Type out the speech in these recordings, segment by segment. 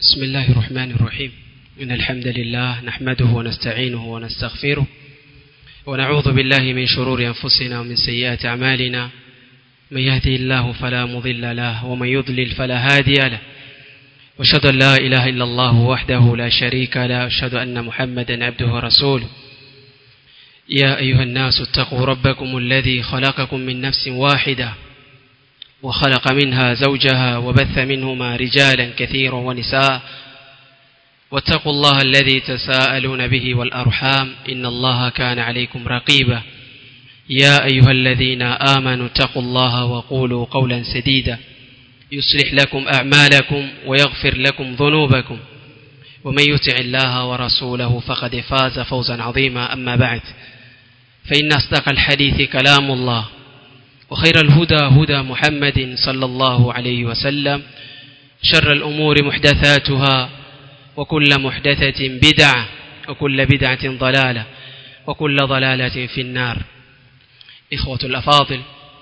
بسم الله الرحمن الرحيم. إن الحمد لله نحمده ونستعينه ونستغفره ونعوذ بالله من شرور أنفسنا ومن سيئات أعمالنا. من يهده الله فلا مضل له ومن يضلل فلا هادي له. وأشهد أن لا إله إلا الله وحده لا شريك له. وأشهد أن محمدا عبده ورسوله. يا أيها الناس اتقوا ربكم الذي خلقكم من نفس واحدة وخلق منها زوجها وبث منهما رجالا كثيرا ونساء. واتقوا الله الذي تساءلون به والأرحام إن الله كان عليكم رقيبا. يا أيها الذين آمنوا اتقوا الله وقولوا قولا سديدا يصلح لكم أعمالكم ويغفر لكم ذنوبكم. ومن يطع الله ورسوله فقد فاز فوزا عظيما. أما بعد فإن أصدق الحديث كلام الله وخير الهدى هدى محمد صلى الله عليه وسلم. شر الأمور محدثاتها وكل محدثة بدعة وكل بدعة ضلالة وكل ضلالة في النار. إخوة الأفاضل،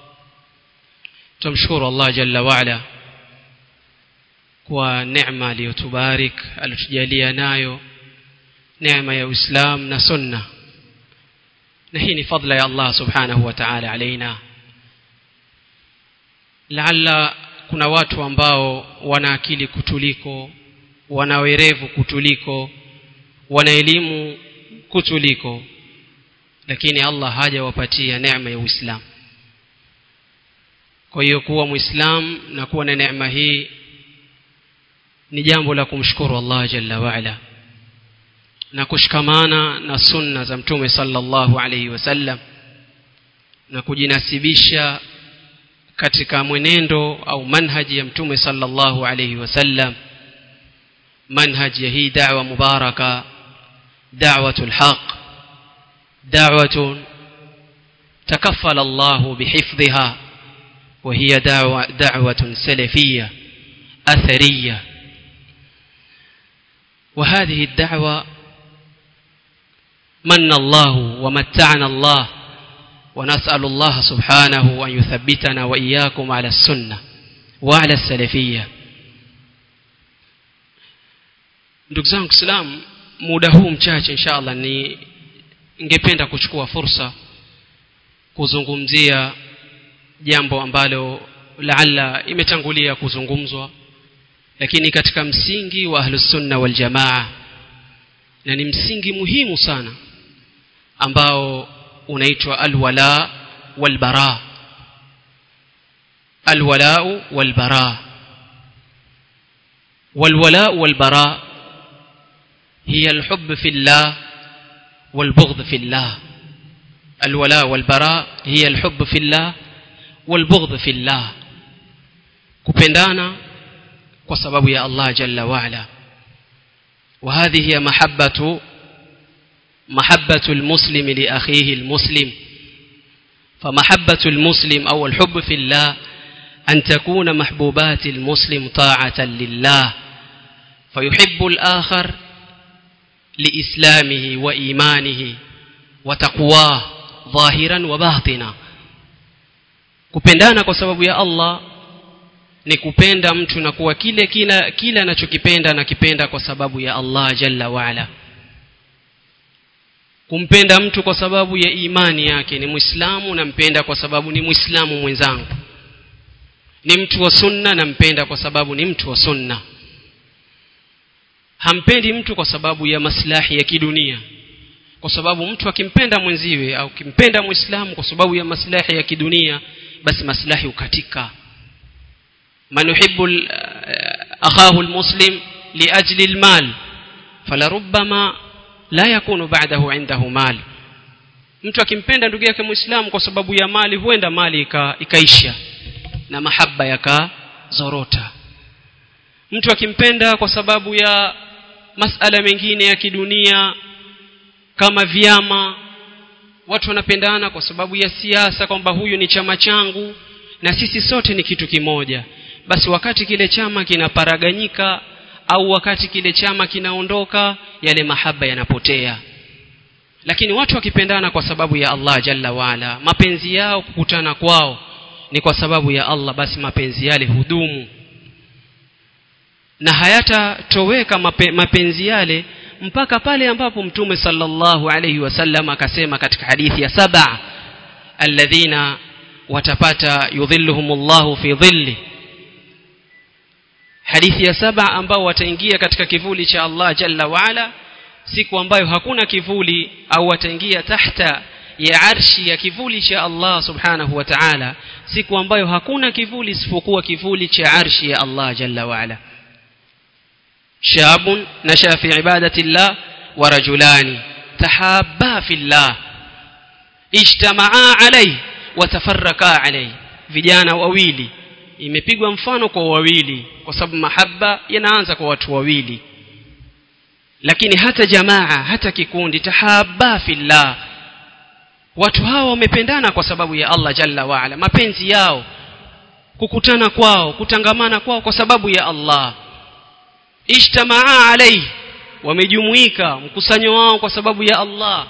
تمشكر الله جل وعلا ونعمة ليتبارك التجالية نايو نعمة يا إسلام نسنة نحيني فضل يا الله سبحانه وتعالى علينا. Laalla kuna watu ambao wana akili kutuliko, wana werevu kutuliko, wana elimu kutuliko, lakini Allah hajawapatia neema ya Uislamu. Kwa hiyo kuwa Muislam na kuwa na neema hii ni jambo la kumshukuru Allah jalla wa ala na kushikamana na sunna za Mtume sallallahu alayhi wasallam na kujinasibisha katika mwenendo au manhaji ya Mtume sallallahu alayhi wasallam, manhaji ya hii da'wa mubaraka, da'watul haq, da'watun takaffala Allah bihifdhiha wa hiya da'watun salafiyya athariyya. وهذه الدعوة من الله ومتعنا الله ونسأل الله سبحانه أن يثبتنا وإياكم على السنة وعلى السلفية. Ndugu zangu Islam, muda huu mchache inshallah ningependa kuchukua fursa kuzungumzia jambo ambalo laalla imetangulia kuzungumzwa, lakini katika msingi wa ahlus sunna wal jamaa, na ni msingi muhimu sana ambao unaitwa alwala walbara. Alwala walbara, والولاء والبراء هي الحب في الله والبغض في الله. الولاء والبراء هي الحب في الله والبغض في الله. kupendana kwa sababu ya Allah jalla wa ala. وهذه هي محبة المسلم لأخيه المسلم. فمحبة المسلم أو الحب في الله أن تكون محبوبات المسلم طاعة لله، فيحب الآخر لإسلامه وإيمانه وتقواه ظاهرا وباطنا. kupendana kwa sababu ya Allah ni kupenda mtu na kuwa kile anachokipenda na kipenda kwa sababu ya Allah jalla wa ala. Kumpenda mtu kwa sababu ya imani yake, ni Muislamu nampenda kwa sababu ni Muislamu mwenzangu. Ni mtu wa sunna nampenda kwa sababu ni mtu wa sunna. Hampendi mtu kwa sababu ya maslahi ya kidunia, kwa sababu mtu akimpenda mwenziwe au kimpenda Muislamu kwa sababu ya maslahi ya kidunia, basi maslahi ukatika. Man yuhibbu akhahu almuslim liajli almal falarubbama la yakunu ba'dahu 'indahu mal. Mtu akimpenda ndugu yake Muislamu kwa sababu ya mali, huenda mali ikaisha na mahaba yakazorota. Mtu akimpenda kwa sababu ya masala mengine ya kidunia kama vyama, watu wanapendana kwa sababu ya siasa, kwamba huyu ni chama changu na sisi sote ni kitu kimoja, basi wakati kile chama kinaparaganyika au wakati kile chama kinaondoka, yale mahaba yanapotea. Lakini watu wakipendana kwa sababu ya Allah jalla wa ala, mapenzi yao kukutana kwao ni kwa sababu ya Allah, basi mapenzi yale hudumu. na hayatatoweka mapenzi yale mpaka pale ambapo Mtume sallallahu alayhi wasallam akasema katika hadithi ya 7 alladhina watapata yudhilluhumullahu fi dhilli, hadithi ya 7 ambao wataingia katika kivuli cha Allah jalla wa ala, siku ambayo hakuna kivuli, au wataingia tahta ya arshi ya kivuli cha Allah subhanahu wa ta'ala, siku ambayo hakuna kivuli isipokuwa kivuli cha arshi ya Allah jalla wa ala. Shabun nasha fi ibadati Allah wa rajulani tahabba fillah ijtamaa alayhi wa tafarraqa alayhi, vijana wawili. Imepigwa mfano kwa wawili kwa sababu mahabba yanaanza kwa watu wawili, lakini hata jamaa, hata kikundi, tahabba fillah, watu hawa wamependana kwa sababu ya Allah jalla wa ala. Mapenzi yao, kukutana kwao, kutangamana kwao kwa sababu ya Allah. Ijtamaa alayhi, wamejumuika mkusanyo wao kwa sababu ya Allah.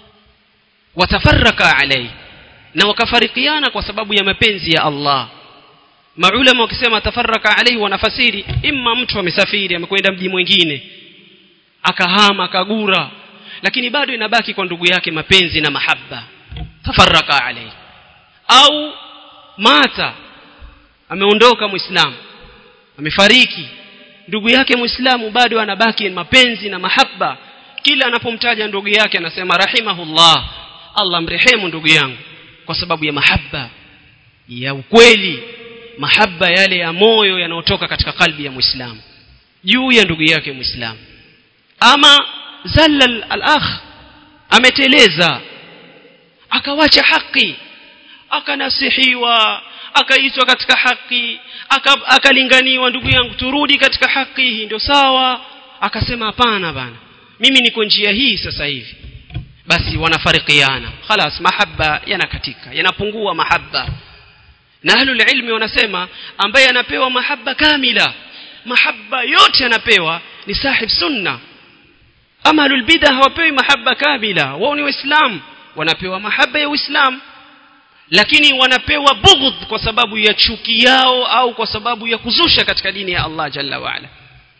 Watafarraka alayhi, na wakafarikiana kwa sababu ya mapenzi ya Allah. Maulama wakisema tafarraka alayhi wanafasiri imma mtu amesafiri amekwenda mji mwingine akahama akagura, lakini bado inabaki kwa ndugu yake mapenzi na mahabba, tafarraka alayhi. Au mata, ameondoka muislamu, amefariki, ndugu yake muislamu bado anabaki mapenzi na mahabba. Kila anapomtaja ndugu yake anasema rahimahullah, Allah mrehemu ndugu yangu, kwa sababu ya mahabba ya ukweli, mahabba yale ya moyo yanayotoka katika kalbi ya muislamu juu ya ndugu yake muislamu. Ama zallal al-akh, ameteleza akawacha haki, akanasihiwa, akaitwa katika haki, akalinganiwa, ndugu yangu turudi katika haki, hii ndio sawa. Akasema hapana bana, mimi niko njia hii sasa hivi. Basi wanafarikiana, خلاص mahabba yanakatika, yanapungua mahabba. Na ahlul ilmi wanasema ambaye anapewa mahabba kamila, mahabba yote anapewa, ni sahib sunna. Ama ahlul bid'ah hawapewi mahabba kamila, wao ni waislamu, wanapewa mahabba ya uislamu, lakini wanapewa bughd kwa sababu ya chuki yao au kwa sababu ya kuzusha katika dini ya Allah jalla wa ala.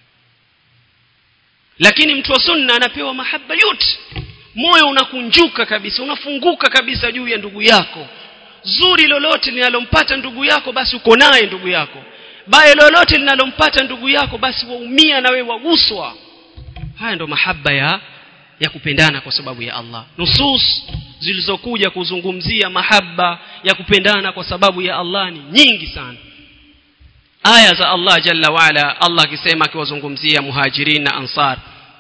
Lakini mtu wa sunna anapewa mahabba yote, moyo unakunjuka kabisa, unafunguka kabisa juu ya ndugu yako. Zuri lolote linalompata ndugu yako basi uko naye ndugu yako, baya lolote linalompata ndugu yako basi waumia na wewe waguswa. Haya ndo mahabba ya kupendana kwa sababu ya Allah. Nusus zilizokuja kuzungumzia mahabba ya kupendana kwa sababu ya Allah ni nyingi sana. Aya za Allah jalla wa ala, Allah akisema akiwazungumzia muhajirin na ansar,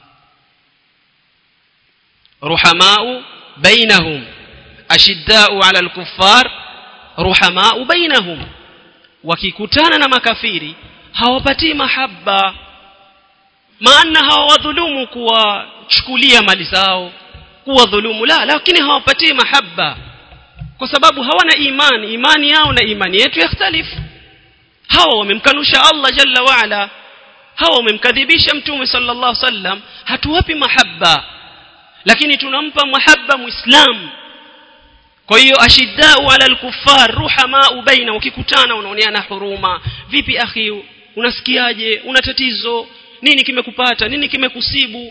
ruhamau bainahum ashiddau ala al-kuffar ruhamau bainahum, wakikutana na makafiri hawapati mahabba, maana hawadhulumu kuwachukulia mali zao, kuwadhulumu la, lakini hawapati mahabba kwa sababu hawana imani. Imani yao na imani yetu yakhtalifu. Hawa wamemkanusha Allah jalla wa ala, hawa wamemkadhibisha Mtume sallallahu alaihi wasallam, hatuwapi mahabba, lakini tunampa mahabba muislamu. Kwa hiyo ashiddau ala al-kuffar ruhamau baina, ukikutana unaoneana huruma. Vipi akhi, unasikiaje, una tatizo, nini kimekupata, nini kimekusibu?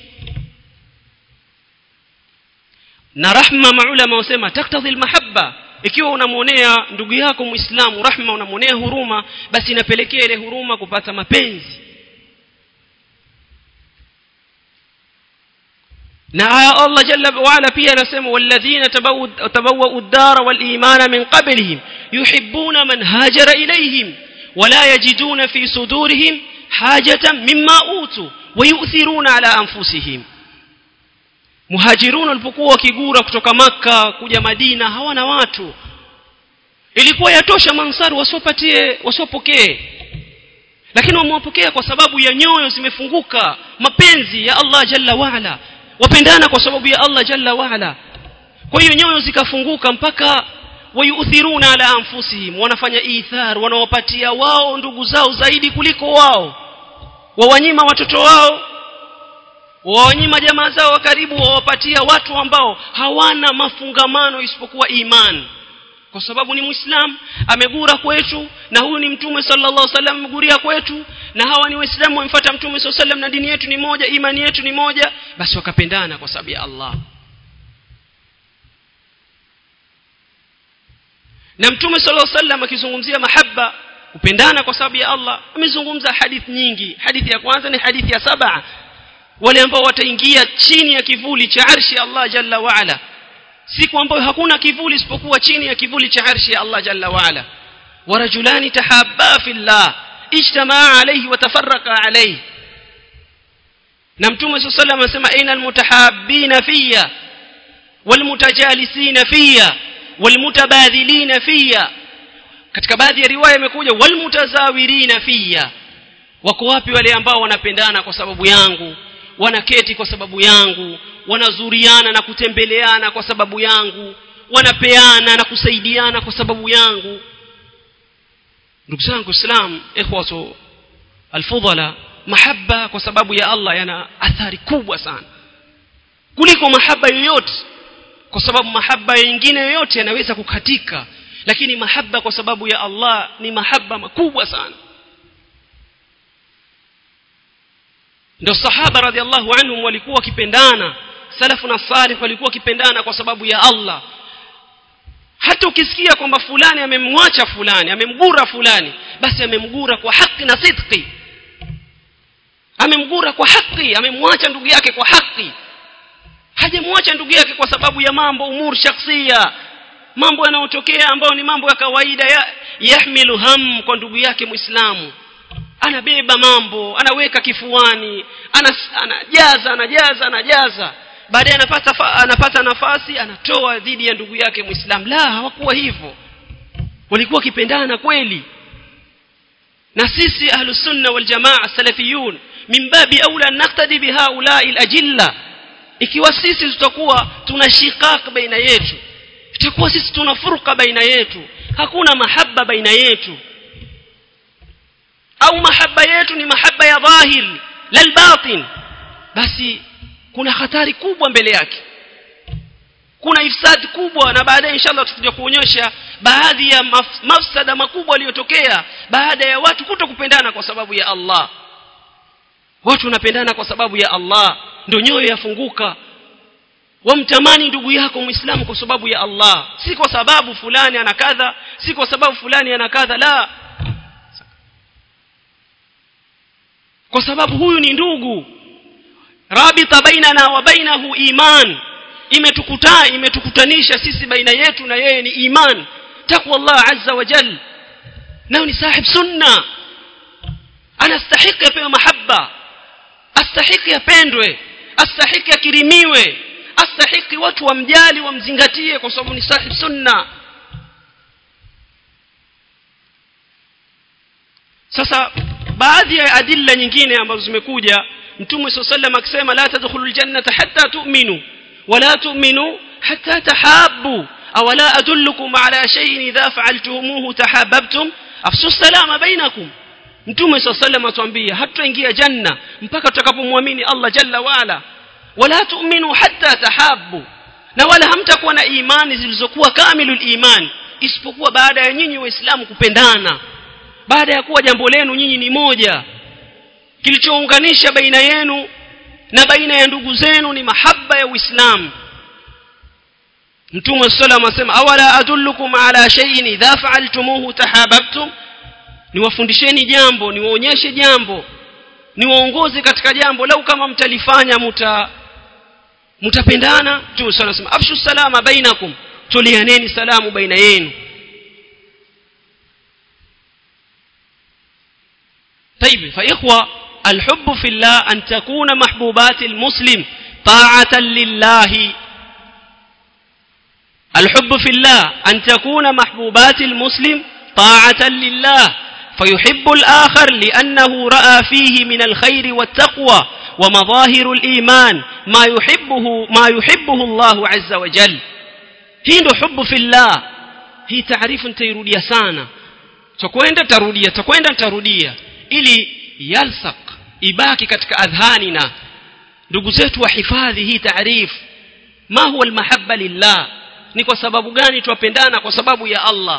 Na rahma, maulama wasema taktadhi al-mahabba. Ikiwa unamuonea ndugu yako muislamu rahma, unamuonea huruma, basi inapelekea ile huruma kupata mapenzi. Na Allah jalla wa ala pia anasema walladhina tabawwa'u ad-dara wal imana min qablihim yuhibbuna man hajara ilayhim wala yajiduna fi sudurihim hajatan mimma utu wa yu'thiruna ala anfusihim. Muhajirun walipokuwa wakigura kutoka Makka kuja Madina, hawana watu, ilikuwa yatosha mansari wasopokee, lakini wamewapokea kwa sababu ya nyoyo zimefunguka, mapenzi ya Allah jalla wa ala, wapendana kwa sababu ya Allah jalla wa ala. Kwa hiyo nyoyo zikafunguka mpaka wayuthiruna ala anfusihim, wanafanya ithar, wanawapatia wao ndugu zao zaidi kuliko wao, wawanyima watoto wao, wawanyima jamaa zao wa karibu, wawapatia watu ambao hawana mafungamano isipokuwa imani. kwa sababu ni muislam amegura kwetu, na huyu ni mtume sallallahu alaihi wasallam ameguria kwetu, na hawa ni waislamu wamfuata mtume sallallahu alaihi wasallam, na dini yetu ni moja, imani yetu ni moja, basi wakapendana kwa sababu ya Allah. Na mtume sallallahu alaihi wasallam akizungumzia mahaba, kupendana kwa sababu ya Allah, amezungumza hadithi nyingi. Hadithi ya kwanza ni hadithi ya 7, wale ambao wataingia chini ya kivuli cha arshi ya Allah jalla wa ala, siku ambayo hakuna kivuli isipokuwa chini ya kivuli cha arshi ya Allah jalla wa ala. Wa rajulani tahabba fillah ijtamaa alayhi wa tafarraqa alayhi. Na mtume sallallahu alayhi wasallam anasema aina almutahabbina fiyya walmutajalisina fiyya walmutabadhilina fiyya. Katika baadhi ya riwaya imekuja walmutazawirina fiyya. Wako wapi wale ambao wanapendana kwa sababu yangu, wanaketi kwa sababu yangu, wanazuriana na kutembeleana kwa sababu yangu, wanapeana na kusaidiana kwa sababu yangu? Ndugu zangu Islam, ikhwatu alfudhala, mahaba kwa sababu ya Allah yana athari kubwa sana kuliko mahaba yoyote, kwa sababu mahaba nyingine yoyote yanaweza kukatika, lakini mahaba kwa sababu ya Allah ni mahaba makubwa sana. Ndio sahaba radhiallahu anhum walikuwa wakipendana, salafu na salih walikuwa wakipendana kwa sababu ya Allah. Hata ukisikia kwamba fulani amemwacha fulani, amemgura fulani, basi amemgura kwa haki na sidqi, amemgura kwa haki, amemwacha ndugu yake kwa haki. Hajamwacha ndugu yake kwa sababu ya mambo umur shakhsia, mambo yanayotokea ambayo ni mambo ya kawaida, yahmilu ham kwa ndugu yake Muislamu. Anabeba mambo, anaweka kifuani, anajaza, baadaye anapata nafasi anatoa dhidi ya ndugu yake Muislamu. La, hawakuwa hivyo, walikuwa kipendana kweli. Na sisi ahlus sunna wal jamaa salafiyun min babi aula naqtadi bihaula'i al-ajilla. Ikiwa sisi tutakuwa tuna shiqaq baina yetu, itakuwa sisi tuna furqa baina yetu, hakuna mahaba baina yetu, au mahaba yetu ni mahaba ya dhahir lal batin, basi kuna hatari kubwa mbele yake, kuna ifsad kubwa. Na baadaye inshallah tutakuja kuonyesha baadhi ya mafsada makubwa yaliyotokea baada ya watu kutokupendana kwa sababu ya Allah. Watu wanapendana kwa sababu ya Allah, ndio nyoyo yafunguka, wamtamani ndugu yako Muislamu kwa sababu ya Allah, si kwa sababu fulani ana kadha, si kwa sababu fulani ana kadha, la, kwa sababu huyu ni ndugu. Rabita bainana wa bainahu iman, imetukutanisha sisi baina yetu na yeye ni iman, taqwa Allah azza wa jalla. Nao ni sahib sunna, anastahiki apewe mahaba, astahiki apendwe, astahiki akirimiwe, astahiki watu wamjali, wamzingatie kwa sababu ni sahib sunna. Sasa baadhi ya adilla nyingine ambazo zimekuja, Mtume sallallahu alayhi wasallam akisema la tadkhulul jannata hatta tu'minu wa la tu'minu hatta tahabbu aw la adullukum ala shay'in idha fa'altumuhu tahabbtum afshu salama bainakum. Mtume sallallahu alayhi wasallam atuambia hataingia janna mpaka tutakapomwamini Allah jalla wa ala, wala tu'minu hatta tahabbu, na wala hamtakuwa na imani zilizokuwa kamilul iman isipokuwa baada ya nyinyi waislamu kupendana, baada ya kuwa jambo lenu nyinyi ni moja. Kilichounganisha baina yenu na baina ya ndugu zenu ni mahaba ya Uislamu. Mtume sallallahu alayhi wasallam asema awala adullukum ala shay'in idha fa'altumuhu tahabbtum, niwafundisheni jambo, niwaonyeshe jambo, niwaongoze katika jambo, lau kama mtalifanya mtapendana. Mtume sallallahu alayhi wasallam afshu salama bainakum, tulianeni salamu baina yenu. طيب فإخوة الحب في الله أن تكون محبوبات المسلم طاعة لله. الحب في الله أن تكون محبوبات المسلم طاعة لله، فيحب الآخر لأنه رأى فيه من الخير والتقوى ومظاهر الإيمان ما يحبه الله عز وجل. هي حب في الله، هي تعريف تيروديا sana, takwenda tarudia ili yalsaq, ibaki katika adhanina, ndugu zetu wahifadhi hii taarif. Ma huwa almahabba lillah, ni kwa sababu gani twapendana? Kwa sababu ya Allah.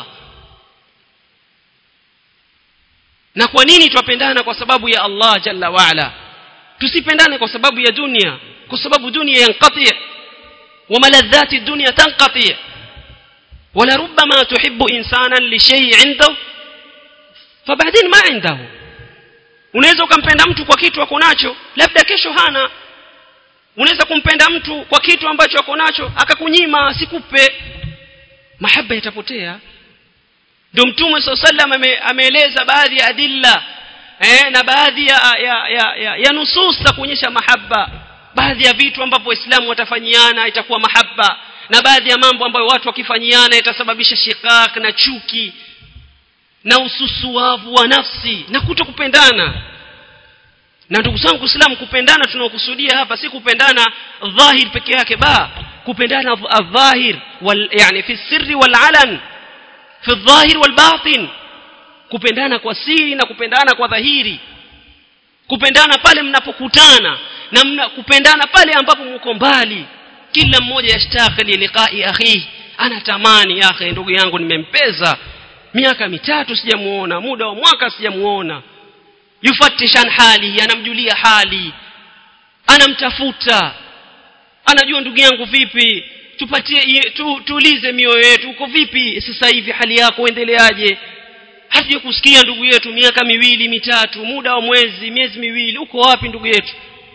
Na kwa nini twapendana? Kwa sababu ya Allah jalla wa ala. Tusipendane kwa sababu ya dunia, kwa sababu dunia yanqati wa maladhati dunya tanqati. Wala rubbama tuhibbu insanan li shay'in 'indahu fabadin ma 'indahu. Unaweza ukampenda mtu kwa kitu ako nacho, labda kesho hana. Unaweza kumpenda mtu kwa kitu ambacho ako nacho akakunyima, asikupe, mahaba itapotea. Ndio Mtume SAW ameeleza baadhi ya adilla na baadhi ya nusus za kuonyesha mahaba. Baadhi ya vitu ambavyo Waislamu watafanyiana itakuwa mahaba, na baadhi ya mambo ambayo watu wakifanyiana itasababisha shikak na chuki na ususuavu wa nafsi na kutokupendana. Na ndugu zangu Waislamu, kupendana tunaokusudia hapa si kupendana dhahir peke yake, kupendana adh-dhahir yani fi sirri wal alan, fi adh-dhahir wal batin. Kupendana kwa siri na kupendana kwa dhahiri. Kupendana pale mnapokutana na kupendana pale ambapo mko mbali. Kila mmoja yashtaqi li liqa'i akhi, anatamani ya akhi, ndugu yangu nimempeza miaka 3 sijamuona, muda wa mwaka sijamuona. Yufattishan hali, anamjulia hali, anamtafuta, anajua ndugu yangu vipi, tupatie tuulize mioyo yetu, uko vipi sasa hivi, hali yako endeleaje? Hata kusikia ndugu yetu miaka 2 mitatu, muda wa miezi 2, uko wapi ndugu yetu?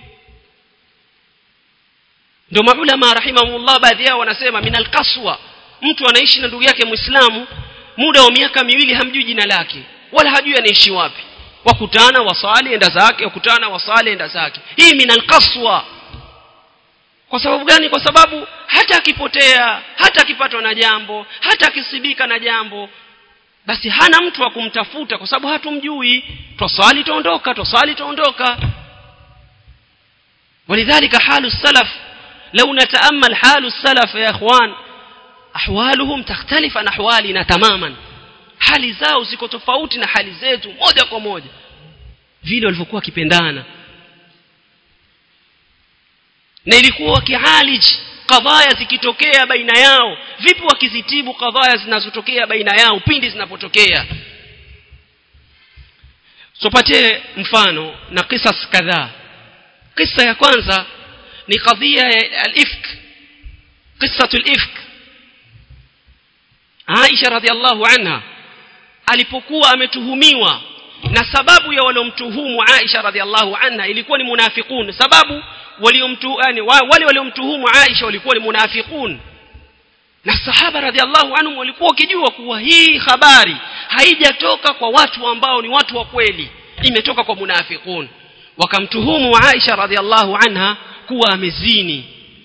Ndio maulama rahimahumullah baadhi yao wanasema minal qaswa, mtu anaishi na ndugu yake Muislamu muda wa miaka 2 hamjui jina lake wala hajui anaishi wapi. Wakutana wasali enda zake, wakutana wasali enda zake. Hii minal qaswa. Kwa sababu gani? Kwa sababu hata akipotea, hata akipatwa na jambo, hata akisibika na jambo, basi hana mtu wa kumtafuta kwa sababu hatumjui. Twasali tuondoka, twasali tuondoka. Walidhalika halu salaf, لو نتأمل حال السلف يا اخوان احوالهم تختلف عن احوالنا تماما. Hali zao ziko tofauti na hali zetu moja kwa moja, vile walivyokuwa wakipendana na ilikuwa wakihalij kadhaya zikitokea baina yao, vipi wakizitibu kadhaya zinazotokea baina yao pindi zinapotokea. Tupate mfano na qisas kadhaa. Kisa ya kwanza ni kadhia al-ifk, qissatu al-ifk. Aisha radhiallahu anha alipokuwa ametuhumiwa, na sababu ya waliomtuhumu Aisha radhiallahu anha ilikuwa ni munafiqun. Sababu wale waliomtuhumu Aisha walikuwa ni munafiqun, na sahaba radhiallahu anhum walikuwa wakijua kuwa hii habari haijatoka kwa watu ambao ni watu wa kweli, imetoka kwa munafiqun. Wakamtuhumu Aisha radhiallahu anha kuwa amezini.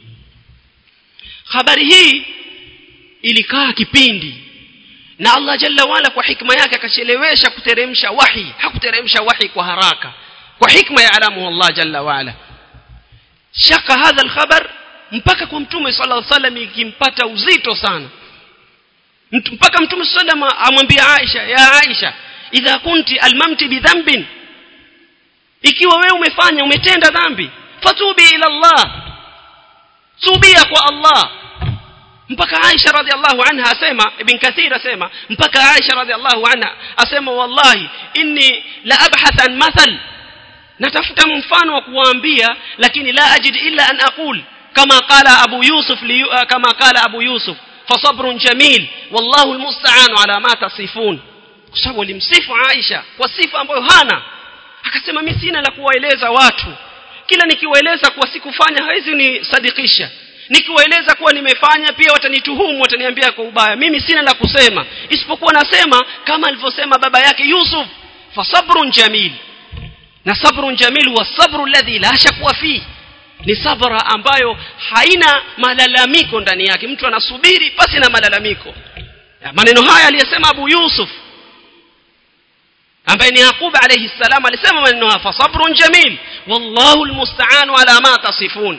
Habari hii ilikaa kipindi, na Allah jalla wala kwa hikma yake akachelewesha kuteremsha wahi. Hakuteremsha wahi kwa haraka, kwa hikma ya alamu Allah jalla wala. Shaka hadha al-khabar mpaka kwa Mtume sallallahu alaihi wasallam ikimpata uzito sana, mpaka Mtume sallallahu alaihi wasallam amwambia Aisha, ya Aisha, idha kunti almamti bidhanbin, ikiwa wewe umetenda dhambi, fatubi ila Allah, tubia kwa Allah. Mpaka Aisha radhiallahu anha asema, Ibn Kathir asema, mpaka Aisha radhiallahu anha asema, wallahi inni la abhath an mathal, natafuta mfano wa kuwaambia, lakini la ajid illa an aqul kama qala Abu Yusuf fasabrun jamil wallahu almusta'an ala ma tasifun. Kwa sababu alimsifu Aisha kwa sifa ambayo hana, akasema mimi sina la kuwaeleza watu, kila nikiwaeleza kwa sikufanya haizi ni sadikisha, nikiwaeleza kuwa nimefanya pia watanituhumu, wataniambia kwa ubaya. Mimi sina la kusema isipokuwa nasema kama alivyosema baba yake Yusuf, fasabrun jamil. Na sabrun jamil huwa sabru alladhi la shakwa fi, ni sabra ambayo haina malalamiko ndani yake, mtu anasubiri pasi na malalamiko. Maneno haya aliyesema Abu Yusuf ambaye ni Yaqub alayhi salam, alisema maneno haya, fasabrun jamil wallahu almusta'an ala ma tasifun.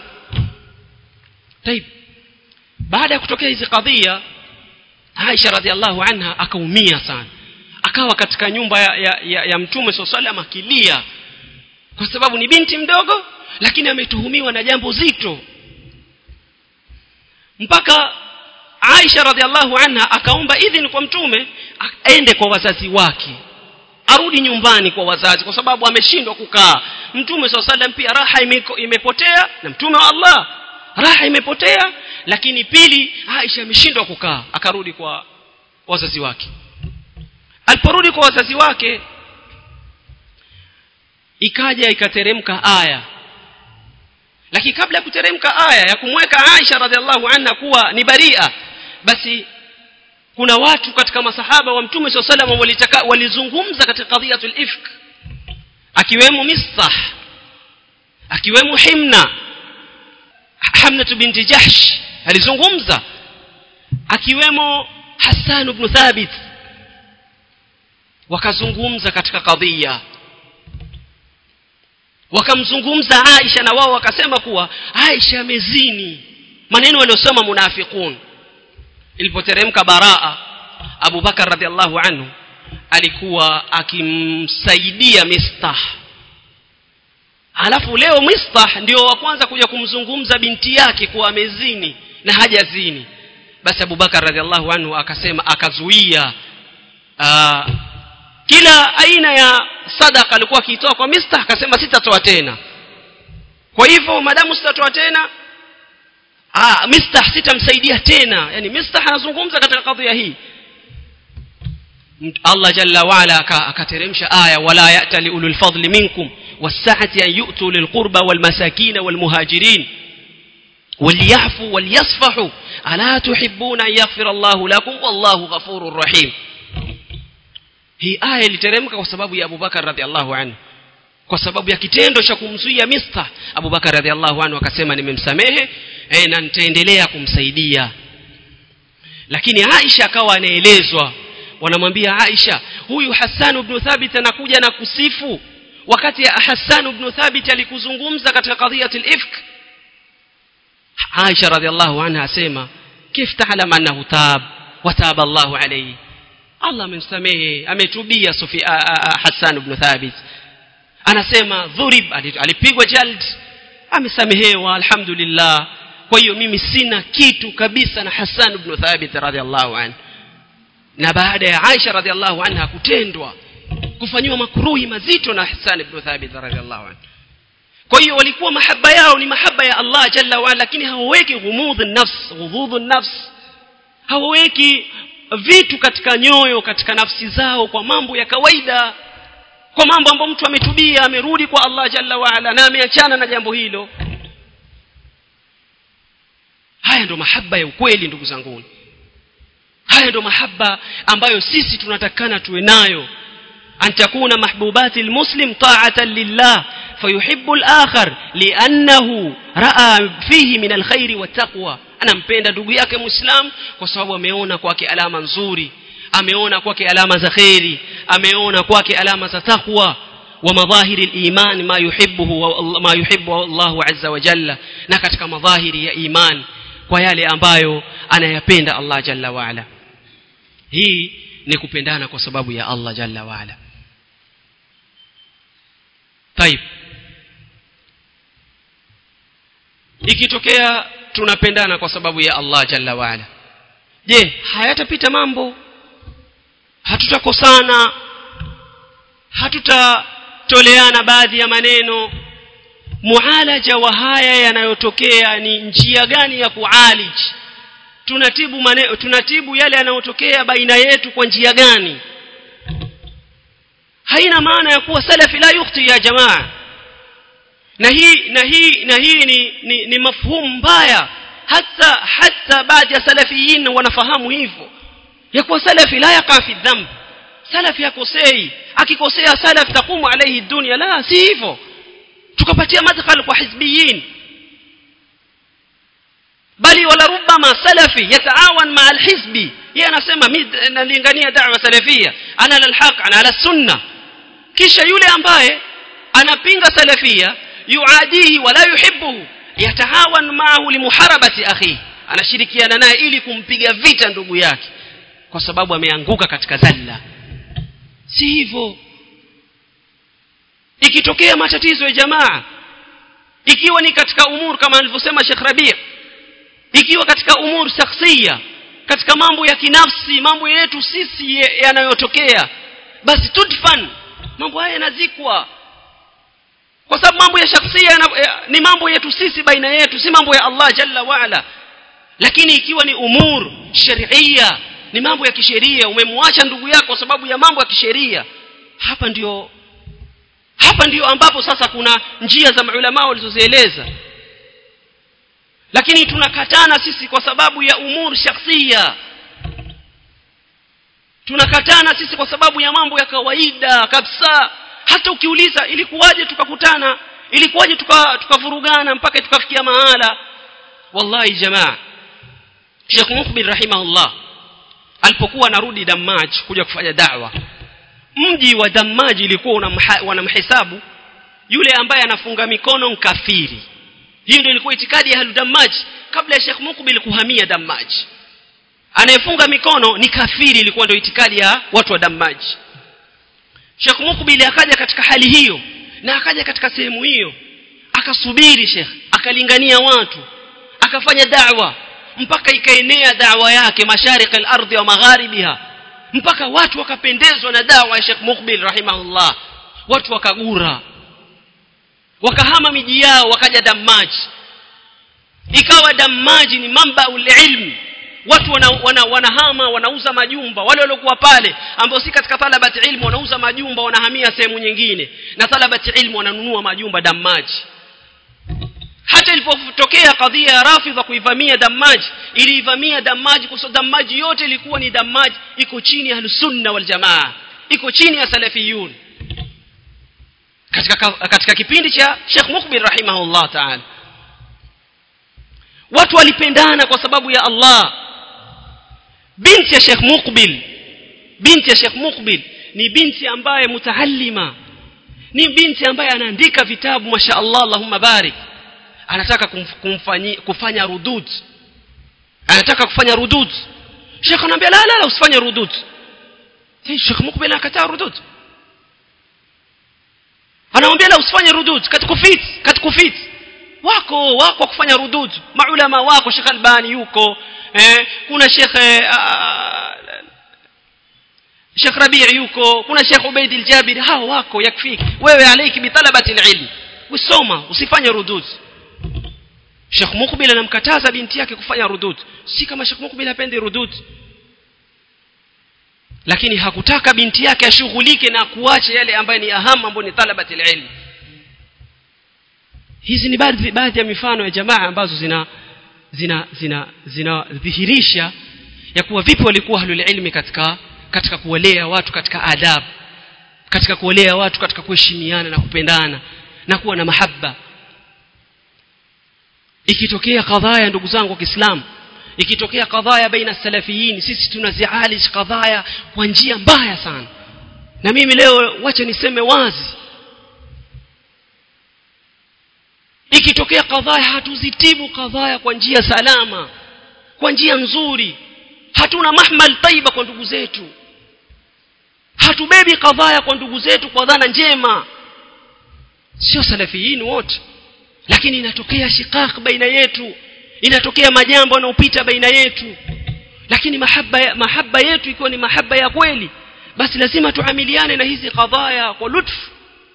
Tayib, baada ya kutokea hizi kadhia, Aisha radhiallahu anha akaumia sana, akawa katika nyumba ya Mtume SAW akilia, kwa sababu ni binti mdogo lakini ametuhumiwa na jambo zito. Mpaka Aisha radhiallahu anha akaomba idhini kwa mtume aende kwa wazazi wake, arudi nyumbani kwa wazazi kwa sababu ameshindwa kukaa. Mtume SAW pia raha imepotea, na mtume wa Allah raha imepotea, lakini pili Aisha ameshindwa kukaa, akarudi kwa wazazi wake. Aliporudi kwa wazazi wake ikateremka aya. Lakini kabla ya kuteremka aya ya kumweka Aisha radhiallahu anha kuwa ni baria, basi kuna watu katika masahaba wa Mtume SAW walizungumza katika qadhiyatul ifk, akiwemo Mistah, akiwemo Hamna binti Jahsh alizungumza, akiwemo Hassan ibn Thabit, wakazungumza katika kadhia, wakamzungumza Aisha na wao wakasema kuwa Aisha amezini, maneno waliosema munafiqun. Ilipoteremka baraa, Abu Bakar radhiallahu anhu alikuwa akimsaidia Mistah. Alafu leo Mistah ndio wa kwanza kuja kumzungumza binti yake kuwa amezini na hajazini. Basi Abu Bakar radhiallahu anhu akasema, akazuia kila aina ya sadaqa alikuwa akitoa kwa Mistah, akasema sitatoa tena. Kwa hivyo madamu sitatoa tena, Mistah sitamsaidia tena. Yani Mistah anazungumza katika kadhia hii. Allah jalla wa ala akateremsha aya, wala ya'tali ulul fadli minkum was-sa'ati an yu'tu lil qurba wal masakin wal muhajirin walyafu walyasfahu ala tuhibbuna an yaghfira Allahu lakum wallahu ghafurur rahim. Hii aya iliteremka kwa sababu ya Abu Bakar radhiallahu anhu, kwa sababu ya kitendo cha kumzuia Mistah. Abu Bakar radhiallahu anhu akasema nimemsamehe na nitaendelea kumsaidia. Lakini Aisha akawa anaelezwa, wanamwambia Aisha, huyu Hassan ibn Thabit anakuja na kusifu, wakati Hassan ibn Thabit alikuzungumza katika qadhiyatul ifk. Aisha radhiallahu anha asema, kif ta'lam annahu tab wa taba Allahu alayhi, Allah amemsamehe, ametubia Hassan ibn Thabit. Anasema dhurib, alipigwa jald, amesamehewa alhamdulillah. Kwa hiyo mimi sina kitu kabisa na Hassan ibn Thabit radhiallahu anhu. Na baada ya Aisha radhiallahu anha kutendwa, kufanywa makruhi mazito na Hassan ibn Thabit radhiallahu anhu. Kwa hiyo walikuwa mahaba yao ni mahaba ya Allah jalla wa ala, lakini hawaweki ghududun nafs, hawaweki vitu katika nyoyo, katika nafsi zao, kwa mambo ya kawaida, kwa mambo ambayo mtu ametubia, amerudi kwa Allah jalla wa ala na ameachana na jambo hilo. Haya ndo mahaba ya ukweli ndugu zangu. Haya ndo mahaba ambayo sisi tunatakana tuwe nayo. Antakuna mahbubati almuslim ta'atan lillah fayuhibbu al-akhar li'annahu ra'a fihi min alkhairi wattaqwa. Anampenda ndugu yake Muislam kwa sababu ameona kwake alama nzuri, ameona kwake alama za khairi, ameona kwake alama za taqwa wa madhahiri al-iman ma yuhibbu Allahu azza wa jalla, na katika madhahiri ya iman kwa yale ambayo anayapenda Allah jalla wa ala. Hii ni kupendana kwa sababu ya Allah jalla wa ala. Taib, ikitokea tunapendana kwa sababu ya Allah jalla wa ala, je, hayatapita mambo? Hatutakosana, hatutatoleana baadhi ya maneno? Mualaja wa haya yanayotokea ni njia gani ya kualij? Tunatibu yale yanayotokea baina yetu kwa njia gani? Haina maana ya kuwa salafi la yukhti ya jamaa. Na hii ni mafhumu mbaya. Hata baadhi ya salafiyin wanafahamu hivyo, ya kuwa salafi la yaqa fi dhanb, salafi yakosei, akikosea salaf taqumu alayhi dunya. La, si hivyo. Tukapatia madkhal kwa hizbiyin, bali wala rubama salafi yataawan ma alhizbi. Yeye anasema mimi nalingania da'wa salafia, ana alhaq, ana ala sunna. Kisha yule ambaye anapinga salafia yuadihi wala yuhibbuhu, yatahawan ma'ahu limuharabati akhi, anashirikiana naye ili kumpiga vita ndugu yake kwa sababu ameanguka katika zalla. Si hivyo. Ikitokea matatizo ya jamaa, ikiwa ni katika umur kama alivyosema Sheikh Rabi', ikiwa katika umur shakhsia, katika mambo ya kinafsi, mambo yetu sisi yanayotokea, basi tudfan, mambo haya yanazikwa, kwa sababu mambo ya shakhsia ni mambo yetu sisi baina yetu, si mambo ya Allah jalla wa ala. Lakini ikiwa ni umur sharia, ni mambo ya kisheria, umemwacha ndugu yako kwa sababu ya mambo ya kisheria, hapa ndio ambapo sasa kuna njia za maulama walizozieleza. Lakini tunakatana sisi kwa sababu ya umur shakhsia, tunakatana sisi kwa sababu ya mambo ya kawaida kabisa. Hata ukiuliza ilikuwaje tukakutana, ilikuwaje tukavurugana mpaka tukafikia mahala, wallahi jamaa, Sheikh Muqbil rahimahullah alipokuwa anarudi Dammaj kuja kufanya da'wa, mji wa Dammaj ilikuwa wanamhesabu yule ambaye anafunga mikono mkafiri. Hiyo ndio ilikuwa itikadi ya Dammaj kabla ya Sheikh Muqbil kuhamia Dammaj. Anayefunga mikono ni kafiri, ilikuwa ndio itikadi ya watu wa Dammaj. Sheikh Muqbil akaja katika hali hiyo na akaja katika sehemu hiyo, akasubiri Sheikh, akalingania watu, akafanya da'wa mpaka ikaenea da'wa yake mashariki al-ardhi wa magharibiha, mpaka watu wakapendezwa na da'wa ya Sheikh Muqbil rahimahullah. Watu wakagura, wakahama miji yao, wakaja Dammaj. Ikawa Dammaj ni mambaul ilm, watu wanahama, wanauza majumba. Wale waliokuwa pale ambao si katika talabati ilmu wanauza majumba, wanahamia sehemu nyingine, na talabati ilmu wananunua majumba Dammaj. Hata ilipotokea kadhia ya Rafidha kuivamia Dammaj, ilivamia Dammaj kwa sababu Dammaj yote ilikuwa ni Dammaj iko chini ya Ahlus-Sunna wal Jamaa, iko chini ya Salafiyun katika kipindi cha Sheikh Muqbil rahimahullah ta'ala. Watu walipendana kwa sababu ya Allah. Binti ya Sheikh Muqbil ni binti ambaye mutaallima, ni binti ambaye anaandika vitabu mashaallah, Allahumma barik. Anataka kufanya rudud, Sheikh anamwambia la usifanye rudud. Sheikh Muqbil akakataa rudud, anamwambia la usifanye rudud, katukufit wako kufanya rudud, maulama wako Sheikh Albani yuko, kuna Sheikh Rabi' yuko, kuna Sheikh Ubaid al-Jabir, hao wako, yakfiki wewe, alayki bi talabati al-ilm, usoma, usifanye rudud. Sheikh Muqbil anamkataza binti yake kufanya rudud. Si kama Sheikh Muqbil hapendi rudud, lakini hakutaka binti yake ashughulike na kuacha yale ambayo ni ahama, ambayo ni talabati al-ilm. Hizi ni baadhi ya mifano ya jamaa ambazo zinadhihirisha ya kuwa vipi walikuwa ahlul ilmi katika kuwalea watu katika adab, katika kuwalea watu katika kuheshimiana na kupendana na kuwa na mahaba. Ikitokea kadhaya, ndugu zangu wa Kiislamu, ikitokea kadhaya baina salafiyin, sisi tunazialij kadhaya kwa njia mbaya sana. Na mimi leo wacha niseme wazi, ikitokea kadhaya hatuzitibu kadhaya kwa njia salama, kwa njia nzuri. Hatuna mahmal taiba kwa ndugu zetu, hatubebi kadhaya kwa ndugu zetu kwa dhana njema. Sio salafiyin wote, lakini inatokea shikak baina yetu, inatokea majambo yanayopita baina yetu. Lakini mahaba yetu ikiwa ni mahaba ya kweli, basi lazima tuamiliane na hizi kadhaya kwa lutfu,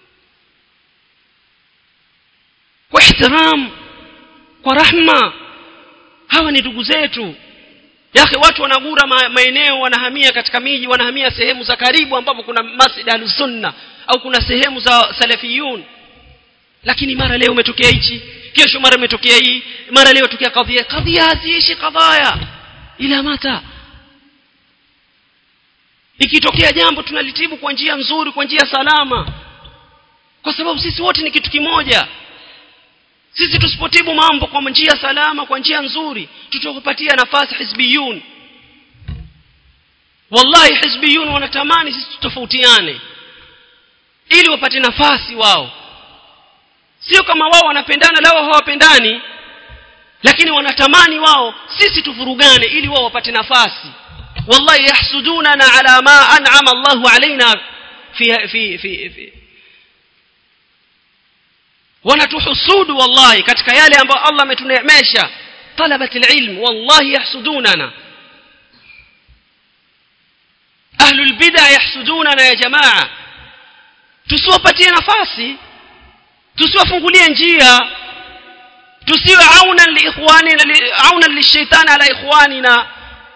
kwa ihtiram, kwa rahma. Hawa ni ndugu zetu. Yake watu wanagura maeneo, wanahamia katika miji, wanahamia sehemu za karibu ambapo kuna masjid Ahlus-Sunna au kuna sehemu za Salafiyun. Lakini mara leo umetokea hichi, kesho mara umetokea hii, mara leo tokea kadhia haziishi kadhaya ila mata. Ikitokea jambo tunalitibu kwa njia nzuri, kwa njia salama, kwa sababu sisi wote ni kitu kimoja. Sisi tusipotibu mambo kwa njia salama, kwa njia nzuri, tutakupatia nafasi hizbiyun. Wallahi hizbiyun wanatamani sisi tutofautiane ili wapate nafasi wao. Sio kama wao wanapendana, lao hawapendani, lakini wanatamani wao sisi tufurugane ili wao wapate nafasi. Wallahi yahsudunana ala ma an'ama Allahu alaina fi wanatuhusudu wallahi katika yale ambayo Allah ametuneemesha. Talabati alilm wallahi yahsudunana, ahlul bid'ah yahsuduna ya jamaa. Tusiwapatie nafasi, tusiwafungulie njia, tusiwe auna liikhwanina auna lishaitani ala ikhwanina.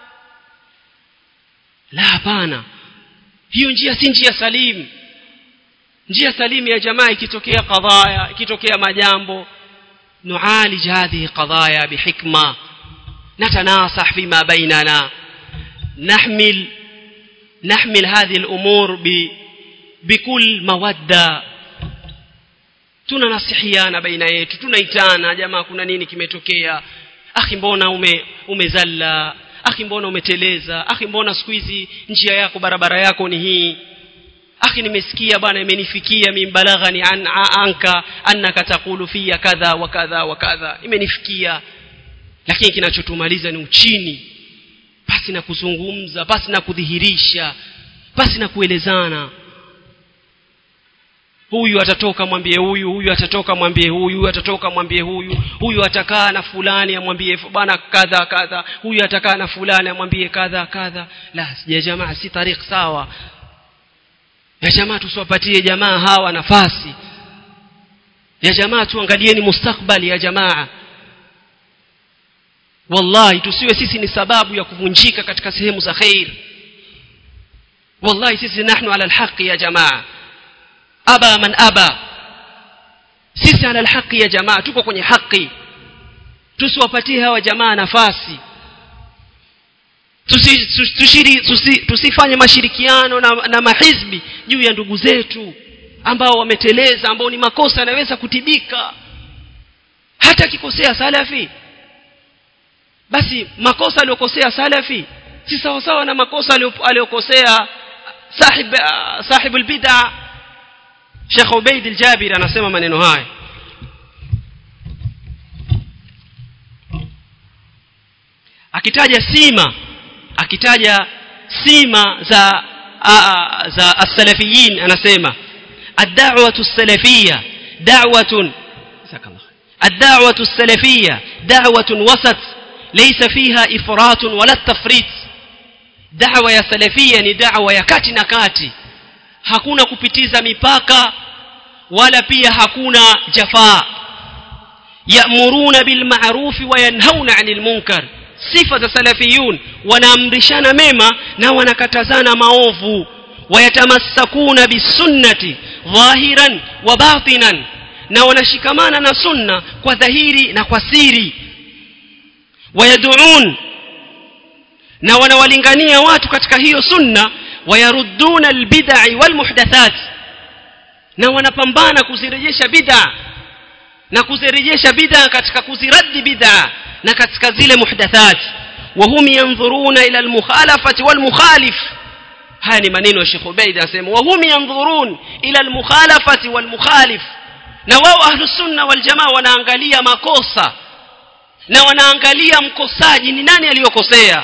La, hapana, hiyo njia si njia salim. Njia salim ya jamaa, ikitokea qadaya, ikitokea majambo, nualij hadhihi qadaya bihikma, natanasah fima bainana, نحمل هذه الأمور بكل مودة. tunanasihiana baina yetu, tunaitana, jamaa kuna nini kimetokea, akhi mbona umezalla, akhi mbona umeteleza, akhi mbona siku hizi njia yako barabara yako ni hii, akhi nimesikia bwana imenifikia mimbalaghani anka annaka taqulu fiya kadha wa kadha wa kadha, imenifikia. Lakini kinachotumaliza ni uchini, basi na kuzungumza, basi na kudhihirisha, basi na kuelezana. Huyu atatoka mwambie huyu, huyu atatoka mwambie huyu, atatoka mwambie huyu, huyu atakaa na fulani amwambie bwana kadha kadha, huyu atakaa na fulani amwambie kadha kadha. La ya jamaa, si tariq sawa ya jamaa. Tusiwapatie jamaa hawa nafasi ya jamaa, tuangalieni mustakbali ya jamaa. Wallahi tusiwe sisi ni sababu ya kuvunjika katika sehemu za khair. Wallahi sisi nahnu ala alhaqi ya jamaa, aba man aba, sisi ala alhaqi ya jamaa, tuko kwenye haki. Tusiwapatie hawa jamaa nafasi, tusifanye mashirikiano na mahizbi juu ya ndugu zetu ambao wameteleza, ambao ni makosa yanaweza kutibika. Hata kikosea salafi, basi makosa aliyokosea salafi si sawa sawa na makosa aliyokosea sahibul bid'ah. Sheikh Ubaid al-Jabiri anasema maneno haya, akitaja sima za as-salafiyin, anasema ad-da'watu as-salafiyya da'watun ad-da'watu as-salafiyya da'watun wasat laysa fiha ifratun wala tafrit. Da'wa ya salafia ni da'wa ya kati na kati, hakuna kupitiza mipaka wala pia hakuna jafaa. Ya'muruna bil ma'ruf wa yanhauna 'anil munkar. Sifa za salafiyun, wanaamrishana mema na wanakatazana maovu. Wayatamassakuna bisunnati dhahiran wa batinan, na wanashikamana na sunna kwa dhahiri na kwa siri. Wayad'un, na wanawalingania watu katika hiyo sunna. Wayarudduna albid'i walmuhdathat, na wanapambana kuzirejesha bid'a na kuzirejesha bid'a katika kuziradi bid'a na katika zile muhdathat. Wahum yanzuruna ila almukhalafati walmukhalif. Haya ni maneno ya Sheikh Ubaid, anasema wahum yanzurun ila almukhalafati walmukhalif, na wao ahlus sunna wal jamaa wanaangalia makosa na wanaangalia mkosaji ni nani aliyokosea.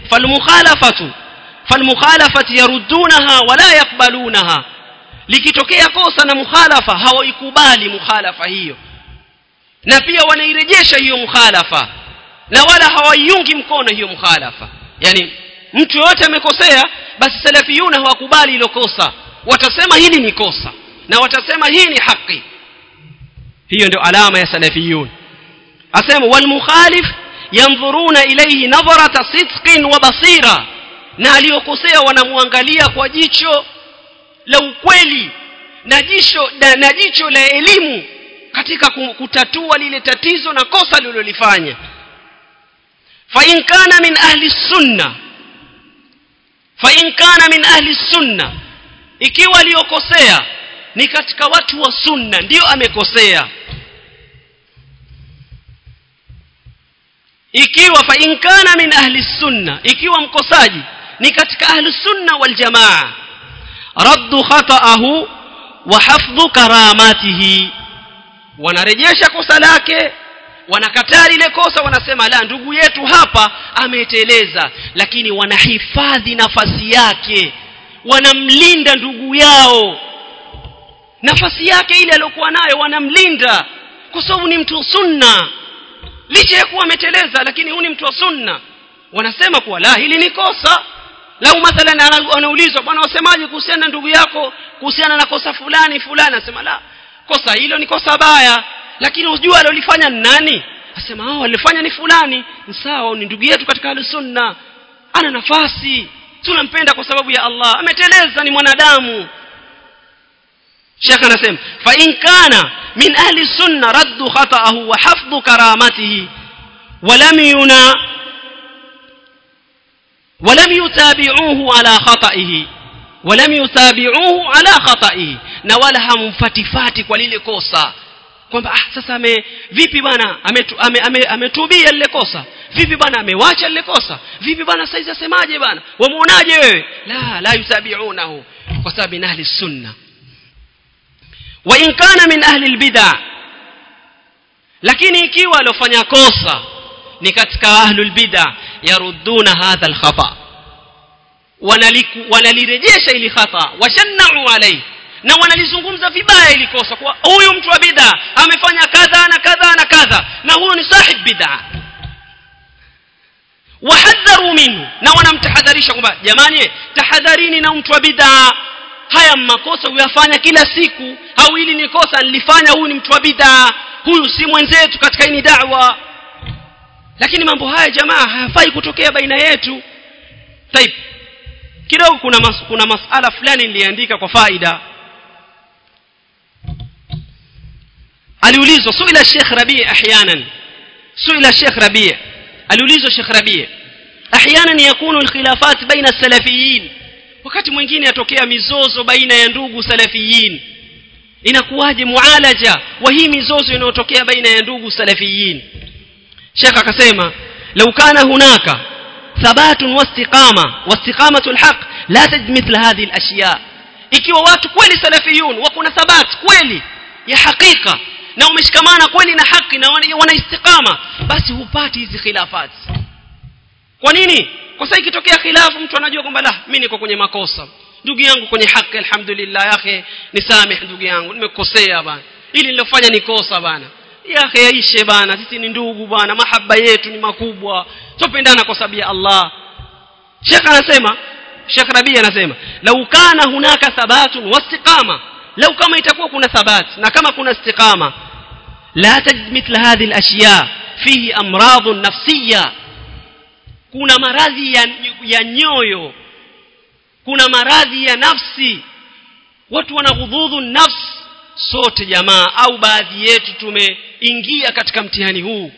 falmukhalafati yaruddunaha wala yakbalunaha. Likitokea kosa na mukhalafa, hawaikubali mukhalafa hiyo, na pia wanairejesha hiyo mukhalafa, na wala hawaiungi mkono hiyo mukhalafa. Yani mtu yote amekosea, basi salafiyuna hawakubali hilo kosa, watasema hili ni kosa na watasema hii ni haki. Hiyo ndio alama ya salafiyun. Asema wal mukhalif yanzuruna ilayhi nadharata sidqin wa basira, na aliyokosea wanamuangalia kwa jicho la ukweli na jicho la elimu katika kutatua lile tatizo na kosa lililolifanya. Fa in kana min ahli sunna, ikiwa aliyokosea ni katika watu wa sunna, ndio amekosea. Ikiwa fa in kana min ahli sunna, ikiwa mkosaji ni katika ahli sunna wal jamaa, raddu khata'ahu wa hafdhu karamatihi, wanarejesha kosa lake, wanakataa ile kosa, wanasema la, ndugu yetu hapa ameteleza, lakini wanahifadhi nafasi yake, wanamlinda ndugu yao, nafasi yake ile aliyokuwa nayo wanamlinda, kwa sababu ni mtu wa sunna. Licha ya kuwa ameteleza, lakini huyu ni mtu wa sunna. Wanasema kuwa la, hili ni kosa, lau mathalan anaulizwa bwana wasemaje kuhusiana na ndugu yako kuhusiana na kosa fulani anasema la, kosa hilo ni kosa baya, lakini unajua alilofanya nani? Asema alifanya ni fulani. Sawa, ni ndugu yetu katika Ahlus-Sunna, ana nafasi, tunampenda kwa sababu ya Allah, ameteleza, ni mwanadamu. Sheikh anasema fa in kana min ahli sunna raddu khata'ahu wa hafdhu karamatihi ولم يتابعوه على خطئه na wala hamfatifati kwa lile kosa kwamba sasa vipi bwana ametubia lile kosa, vipi bwana amewacha lile kosa, vipi bwana sasa asemaje bwana, wamuonaje wewe? La yutabi'unahu kwa sababu ni ahli sunna. Wa in kana min ahli albid'ah, lakini ikiwa alofanya kosa ni katika ahlul bid'ah, yarudduna hadha alkhata, wanalirejesha ili khata, washanna'u alayhi, na wanalizungumza vibaya ili kosa kwa huyu mtu wa bid'ah amefanya kadha na kadha na kadha, na huyo ni sahib bid'ah. Wahadharu minhu, na wanamtahadharisha kwamba jamani, tahadharini na mtu wa bid'ah, haya makosa uyafanya kila siku, au hili ni kosa nilifanya, huyu ni mtu wa bid'ah, huyu si mwenzetu katika hii da'wa. Lakini mambo haya jamaa hayafai kutokea baina yetu. Taib, kidogo kuna masala fulani niliandika kwa faida. Aliulizwa suila Sheikh Rabi' ahyanan, aliulizwa Sheikh Rabi' ahyanan yakunu alkhilafat baina salafiyin, wakati mwingine yatokea mizozo baina ya ndugu salafiyin, inakuwaje mualaja wa hii mizozo inayotokea baina ya ndugu salafiyin? Sheikh akasema law kana hunaka thabatun wastiqamatu alhaq la tajid mithla hadhihi alashya, ikiwa watu kweli salafiyun wako na thabat kweli ya hakika na umeshikamana kweli na haki na wana istiqama, basi hupati hizi khilafat. Kwa nini? Kwa sababu ikitokea khilafu mtu anajua kwamba la, mimi niko kwenye makosa, ndugu yangu kwenye haki, alhamdulillah yake nisameh ndugu yangu, nimekosea bana, ili nilofanya ni kosa bana, yake yaishe bana, sisi ni ndugu bana, mahaba yetu ni makubwa, tupendana kwa sababu ya Allah. Sheikh Rabi anasema lau kana hunaka thabatun wastiqama, lau kama itakuwa kuna thabat na kama kuna istiqama, la tajid mithla hadhihi alashya fihi amradun nafsiyya, kuna maradhi ya nyoyo, kuna maradhi ya nafsi, watu wanaghudhudhu nafsi. Sote jamaa au baadhi yetu tumeingia katika mtihani huu.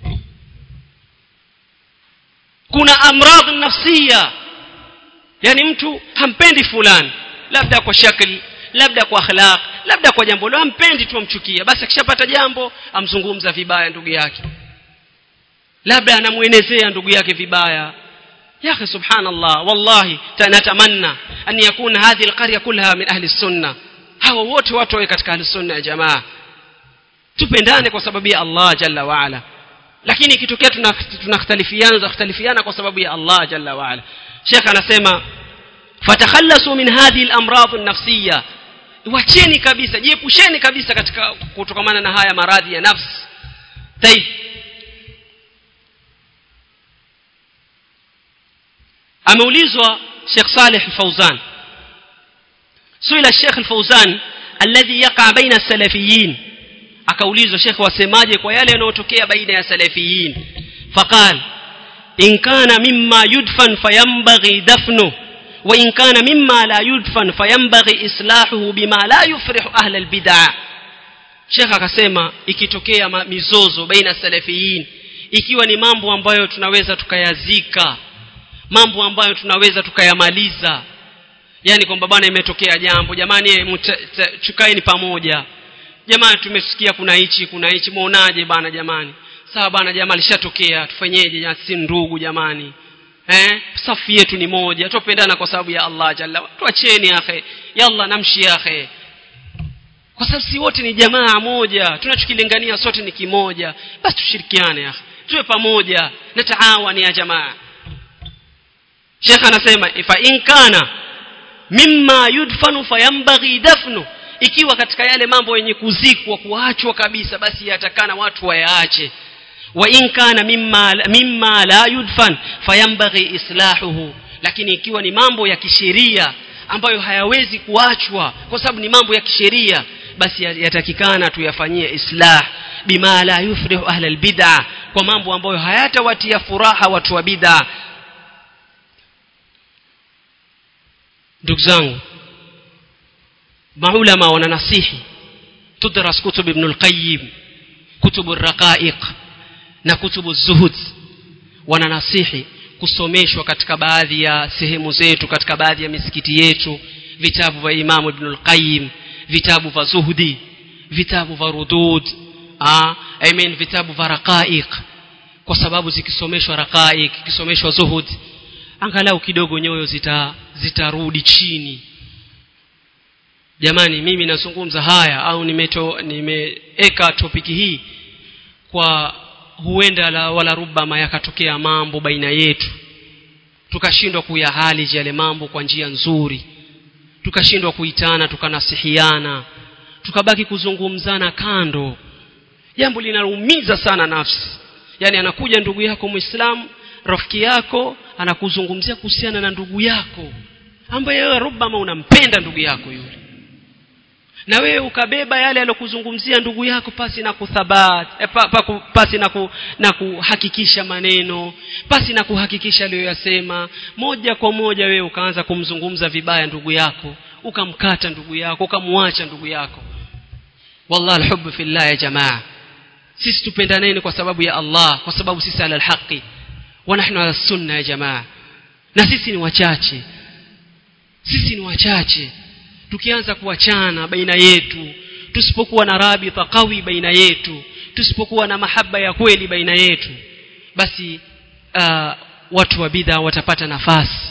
Kuna amradhi nafsiyya, yani mtu hampendi fulani, labda kwa shakli, labda kwa akhlaq, labda kwa jambo la hampendi tu, amchukia, basi akishapata jambo amzungumza vibaya ndugu yake, labda anamuenezea ndugu yake vibaya. Ya akhi subhanallah, wallahi natamanna an yakuna hadhihi alqarya kullaha min ahli sunnah, hawa wote watu wawe katika ahli sunna ya jamaa, tupendane kwa sababu ya Allah jalla wa ala. Lakini ikitokea tunakhtalifiana kwa sababu ya Allah jalla wa ala, Sheikh anasema fatakhallasu min hadhihi al-amrad an-nafsiyya, wacheni kabisa, jiepusheni kabisa katika kutokamana na haya maradhi ya nafsi. Tayib, ameulizwa Sheikh Saleh al-Fawzan, suila Sheikh al-Fawzan alladhi yaqa baina as-salafiyin, akaulizwa Sheikh wasemaje kwa yale yanayotokea baina ya salafiyin. Faqal in kana mimma yudfan fayanbaghi dafnuhu wa in kana mimma la yudfan fayanbaghi islahuhu bima la yufrihu ahli al-bid'ah. Sheikh akasema ikitokea mizozo baina salafiyin, ikiwa ni mambo ambayo tunaweza tukayazika, mambo ambayo tunaweza tukayamaliza, yani kwamba bwana imetokea jambo, jamani chukaeni pamoja, jamani tumesikia kuna hichi muonaje bana jamani, sawa bana jamani lishatokea, tufanyeje, si ndugu jamani, safu yetu ni moja, tupendana kwa sababu ya Allah jalla, tuacheni akhi, yalla namshi akhi, kwa sababu si wote ni jamaa moja, tunachokilingania sote ni kimoja, basi tushirikiane akhi, tuwe pamoja na taawani ya jamaa. Sheikh anasema fa in kana mimma yudfanu fayambaghi dafnu, ikiwa katika yale mambo yenye kuzikwa kuachwa kabisa, basi yatakana watu wayaache. Wa in kana mimma la yudfan fayambaghi islahuhu, Lakini ikiwa ni mambo ya kisheria ambayo hayawezi kuachwa kwa sababu ni mambo ya kisheria, basi yatakikana tuyafanyie islah bima la yufrihu ahli albid'ah, kwa mambo ambayo hayatawatia furaha watu wa bid'ah. Ndugu zangu, maulama wananasihi tudras kutub ibn al-Qayyim, kutub ar-Raqa'iq na kutub az-Zuhud. Wananasihi kusomeshwa katika baadhi ya sehemu zetu, katika baadhi ya misikiti yetu, vitabu vya Imam Ibn al-Qayyim, vitabu vya Zuhudi, vitabu vya Rudud, vitabu vya Raqa'iq, kwa sababu zikisomeshwa Raqa'iq, kisomeshwa Zuhud, angalau kidogo nyoyo zitarudi chini. Jamani, mimi nazungumza haya au nimeeka topiki hii kwa huenda wala rubama yakatokea mambo baina yetu, tukashindwa kuyahaliji yale mambo kwa njia nzuri, tukashindwa kuitana, tukanasihiana, tukabaki kuzungumzana kando. Jambo linalumiza sana nafsi. Yani anakuja ndugu yako Muislamu, rafiki yako, anakuzungumzia kuhusiana na ndugu yako ambaye wewe rubama unampenda ndugu yako yule, na wewe ukabeba yale aliyokuzungumzia ndugu yako pasi na kuthabat, pasi na kuhakikisha maneno, pasi na kuhakikisha aliyoyasema, moja kwa moja wewe ukaanza kumzungumza vibaya ndugu yako, ukamkata ndugu yako, ukamwacha ndugu yako. Wallahi alhubbu fillah ya jamaa. Sisi tupendaneni kwa sababu ya Allah, kwa sababu sisi ala alhaqi wa nahnu ala sunna ya jamaa. Na sisi ni wachache. Sisi ni wachache. Tukianza kuachana baina yetu, tusipokuwa na rabita qawi baina yetu, tusipokuwa na mahaba ya kweli baina yetu, basi watu wa bid'a watapata nafasi.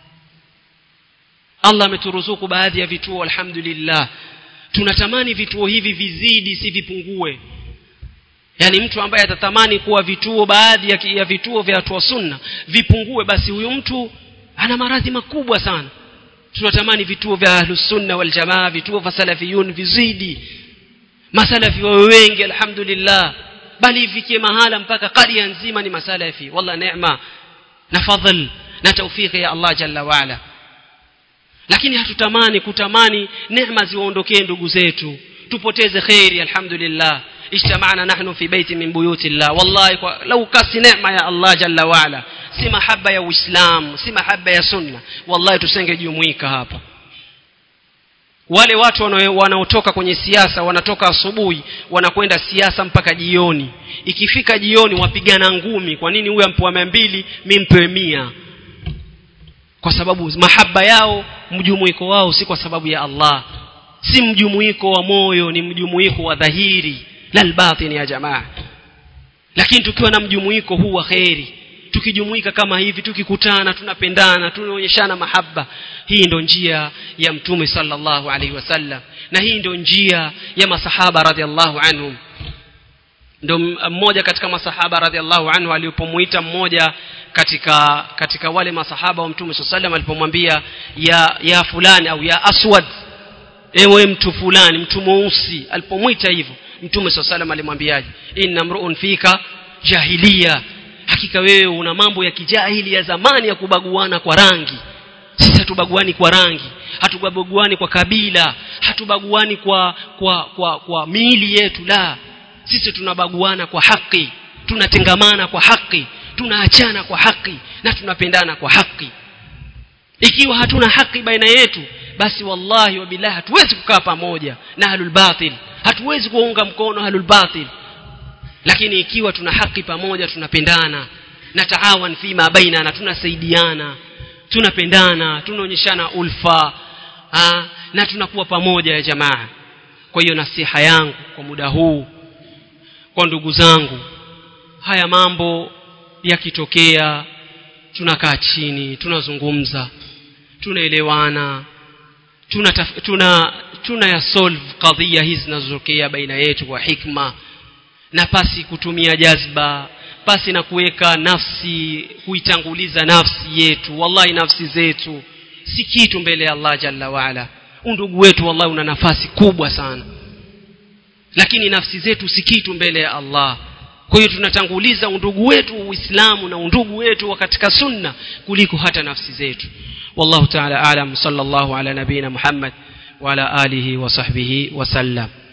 Allah ameturuzuku baadhi ya vituo, alhamdulillah. Tunatamani vituo hivi vizidi, si vipungue. Yani mtu ambaye atatamani kuwa vituo, baadhi ya vituo vya watu wa sunna vipungue, basi huyo mtu ana maradhi makubwa sana. Tunatamani vituo vya ahlus sunna wal jamaa, vituo vya salafiyun vizidi, masalafi wawe wengi alhamdulillah, bali ifikie mahala mpaka qaria nzima ni masalafi. Wallahi neema na fadhil na tawfiki ya Allah jalla wa ala. Lakini kutamani neema ziwaondokee ndugu zetu, tupoteze khairi. Alhamdulillah ijtama'na nahnu fi baiti min buyutillah. Wallahi law kasi neema ya Allah jalla wa ala, si mahaba ya Uislamu, si mahaba ya sunna, wallahi tusingejumuika hapa. Wale watu wanaotoka kwenye siasa, wanatoka asubuhi wanakwenda siasa mpaka jioni. Ikifika jioni wapigana ngumi. Kwa nini huyu ampewa 200 mimi mpewe 100? Kwa sababu mahaba yao, mjumuiko wao si kwa sababu ya Allah, si mjumuiko wa moyo, ni mjumuiko wa dhahiri lal batin ya jamaa. Lakini tukiwa na mjumuiko huu wa khairi, tukijumuika kama hivi, tukikutana, tunapendana, tunaonyeshana mahaba, hii ndio njia ya Mtume sallallahu alaihi wasallam, na hii ndio njia ya masahaba radhiallahu anhum. Ndio mmoja katika masahaba radhiallahu anhu alipomuita mmoja katika wale masahaba wa Mtume sallallahu alaihi wasallam, alipomwambia ya fulani au ya aswad, ewe mtu fulani, mtu mweusi, alipomuita hivyo, Mtume sallallahu alaihi wasallam alimwambiaje? Inna mru'un fika jahiliya, hakika wewe una mambo ya kijahili ya zamani ya kubaguana kwa rangi. Sisi hatubaguani kwa rangi, hatubaguani kwa kabila, hatubaguani kwa miili yetu, la. Sisi tunabaguana kwa haki, tunatengamana kwa haki, tunaachana kwa haki, na tunapendana kwa haki. Ikiwa hatuna haki baina yetu, basi wallahi wa billahi hatuwezi kukaa pamoja na ahlul batil, hatuwezi kuunga mkono ahlul batil. Lakini ikiwa tuna haki pamoja, tunapendana, na taawan fima bainana, tunasaidiana, tunapendana, tunaonyeshana ulfa, na tunakuwa pamoja ya jamaa. Kwa hiyo nasiha yangu kwa muda huu kwa ndugu zangu, haya mambo yakitokea, tunakaa chini, tunazungumza, tunaelewana, tuna ya solve kadhia hizi zinazotokea baina yetu kwa hikma, na pasi kutumia jazba, pasi na kuweka nafsi, kuitanguliza nafsi yetu. Wallahi nafsi zetu si kitu mbele ya Allah jalla wa ala. Undugu wetu wallahi una nafasi kubwa sana, lakini nafsi zetu si kitu mbele ya Allah. Kwa hiyo tunatanguliza undugu wetu Uislamu na undugu wetu katika sunna kuliko hata nafsi zetu. Wallahu ta'ala a'lam. Sallallahu ala nabina Muhammad wa ala alihi wa sahbihi wa sallam.